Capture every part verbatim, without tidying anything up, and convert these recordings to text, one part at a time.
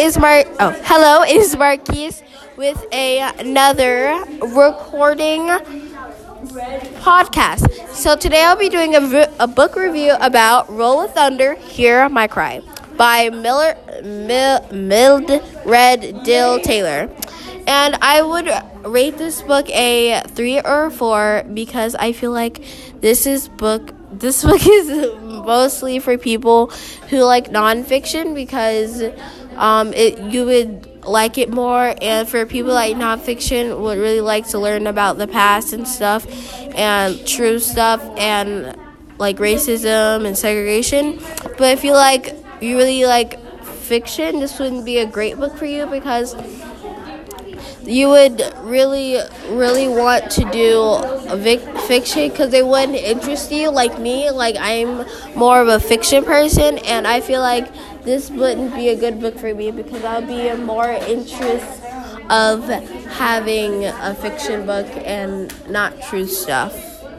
is Mar. Oh, hello, it is Marquise with a, another recording podcast. So today I'll be doing a, a book review about Roll of Thunder, Hear My Cry by Miller Mil, Mildred Dill Taylor. And I would rate this book a three or four because I feel like this is book. This book is mostly for people who like nonfiction because um, it you would like it more, and for people like nonfiction would really like to learn about the past and stuff, and true stuff, and like racism and segregation. But if you like you really like fiction, this wouldn't be a great book for you because you would really, really want to do a vic- fiction because they wouldn't interest you like me. Like, I'm more of a fiction person, and I feel like this wouldn't be a good book for me because I would be more interest of having a fiction book and not true stuff.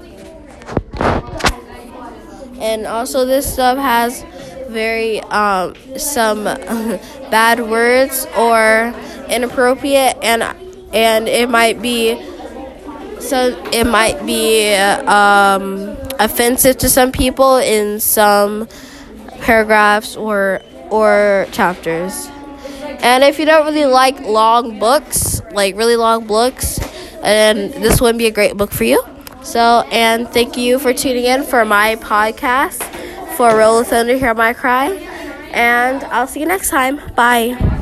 And also, this stuff has very um, some bad words or inappropriate, and and it might be so it might be um, offensive to some people in some paragraphs or or chapters. And if you don't really like long books, like really long books, then this wouldn't be a great book for you. So, and thank you for tuning in for my podcast for Roll of Thunder, Hear My Cry, and I'll see you next time. Bye.